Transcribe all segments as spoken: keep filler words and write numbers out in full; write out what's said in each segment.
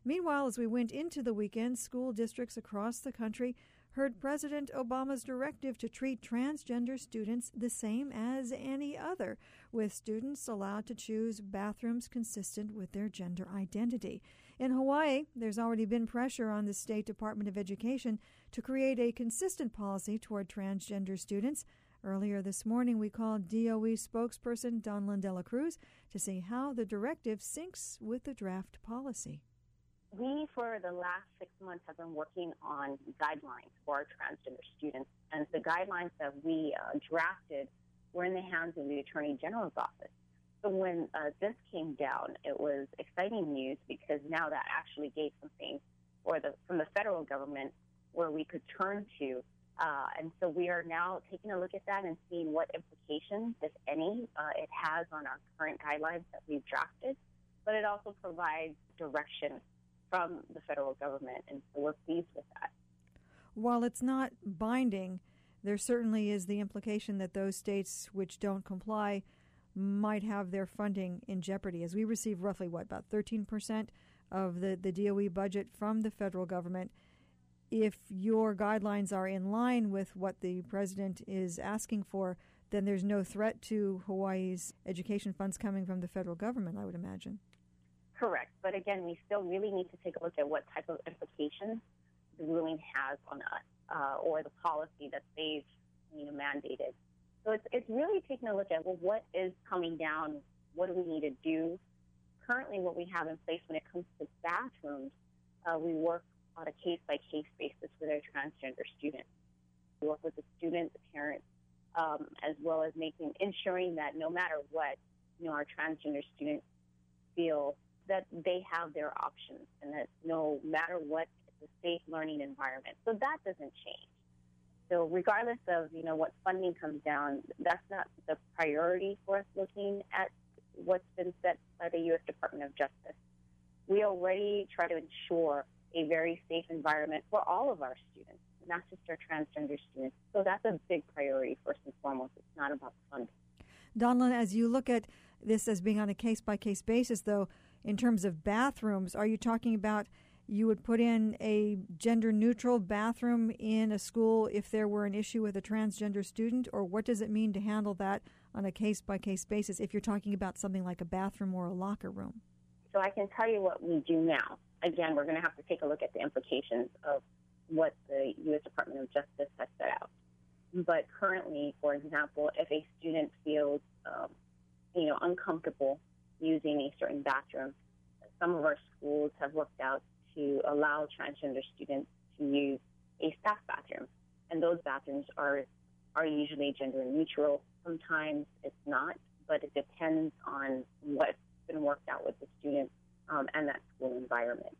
Meanwhile, as we went into the weekend, school districts across the country heard President Obama's directive to treat transgender students the same as any other, with students allowed to choose bathrooms consistent with their gender identity. In Hawaii, there's already been pressure on the State Department of Education to create a consistent policy toward transgender students. Earlier this morning, we called D O E spokesperson Donlyn Dela Cruz to see how the directive syncs with the draft policy. We, for the last six months, have been working on guidelines for our transgender students. And the guidelines that we uh, drafted were in the hands of the Attorney General's office. So when uh, this came down, it was exciting news because now that actually gave something for the, from the federal government where we could turn to. Uh, and so we are now taking a look at that and seeing what implications, if any, uh, it has on our current guidelines that we've drafted. But it also provides direction from the federal government, and so we're pleased with that. While it's not binding, there certainly is the implication that those states which don't comply might have their funding in jeopardy, as we receive roughly, what, about thirteen percent of the, the D O E budget from the federal government. If your guidelines are in line with what the president is asking for, then there's no threat to Hawaii's education funds coming from the federal government, I would imagine. Correct. But again, we still really need to take a look at what type of implications the ruling has on us uh, or the policy that they've you know, mandated. So it's, it's really taking a look at, well, what is coming down? What do we need to do? Currently, what we have in place when it comes to bathrooms, uh, we work on a case-by-case basis with our transgender students. We work with the student, the parents, um, as well as making ensuring that no matter what, you know, our transgender students feel that they have their options and that no matter what, it's a safe learning environment. So that doesn't change. So regardless of, you know, what funding comes down, that's not the priority for us looking at what's been set by the U S Department of Justice. We already try to ensure a very safe environment for all of our students, not just our transgender students. So that's a big priority first and foremost. It's not about funding. Donlyn, as you look at this as being on a case-by-case basis, though, in terms of bathrooms, are you talking about you would put in a gender-neutral bathroom in a school if there were an issue with a transgender student, or what does it mean to handle that on a case-by-case basis if you're talking about something like a bathroom or a locker room? So I can tell you what we do now. Again, we're going to have to take a look at the implications of what the U S Department of Justice has set out. But currently, for example, if a student feels, um, you know, uncomfortable using a certain bathroom, some of our schools have worked out to allow transgender students to use a staff bathroom. And those bathrooms are are usually gender neutral. Sometimes it's not, but it depends on what's been worked out with the student um, and that school environment.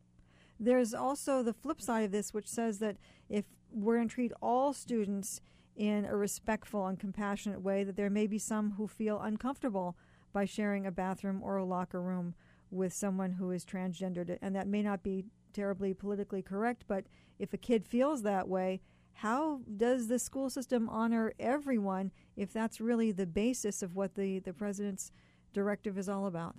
There's also the flip side of this, which says that if we're going to treat all students in a respectful and compassionate way, that there may be some who feel uncomfortable by sharing a bathroom or a locker room with someone who is transgendered. And that may not be terribly politically correct, but if a kid feels that way, how does the school system honor everyone if that's really the basis of what the, the president's directive is all about?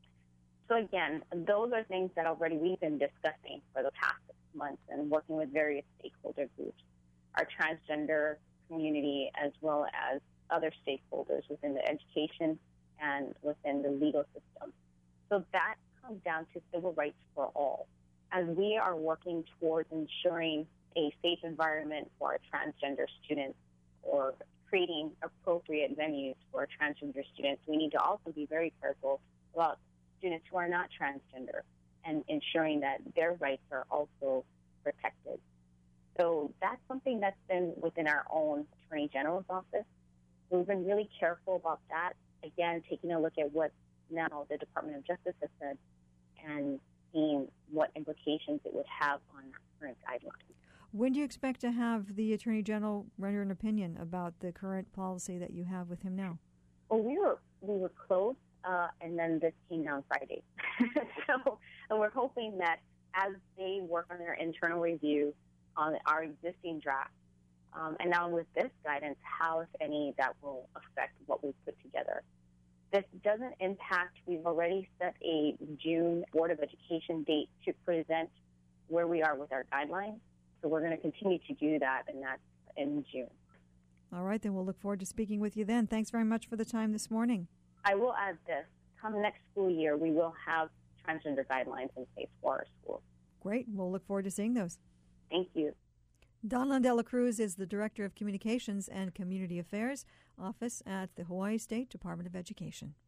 So again, those are things that already we've been discussing for the past six months and working with various stakeholder groups, our transgender community, as well as other stakeholders within the education and within the legal system. So that comes down to civil rights for all. As we are working towards ensuring a safe environment for our transgender students or creating appropriate venues for our transgender students, we need to also be very careful about students who are not transgender and ensuring that their rights are also protected. So that's something that's been within our own Attorney General's office. We've been really careful about that. Again, taking a look at what now the Department of Justice has said and seeing what implications it would have on current guidelines. When do you expect to have the Attorney General render an opinion about the current policy that you have with him now? Well, we were we were close, uh, and then this came down Friday. So, and we're hoping that as they work on their internal review on our existing draft, um, and now with this guidance, how, if any, that will affect what we've put together. this doesn't impact, we've already set a June Board of Education date to present where we are with our guidelines. So we're going to continue to do that, and that's in June. All right, then we'll look forward to speaking with you then. Thanks very much for the time this morning. I will add this. Come next school year, we will have transgender guidelines in place for our schools. Great. We'll look forward to seeing those. Thank you. Donlyn Dela Cruz is the Director of Communications and Community Affairs Office at the Hawaii State Department of Education.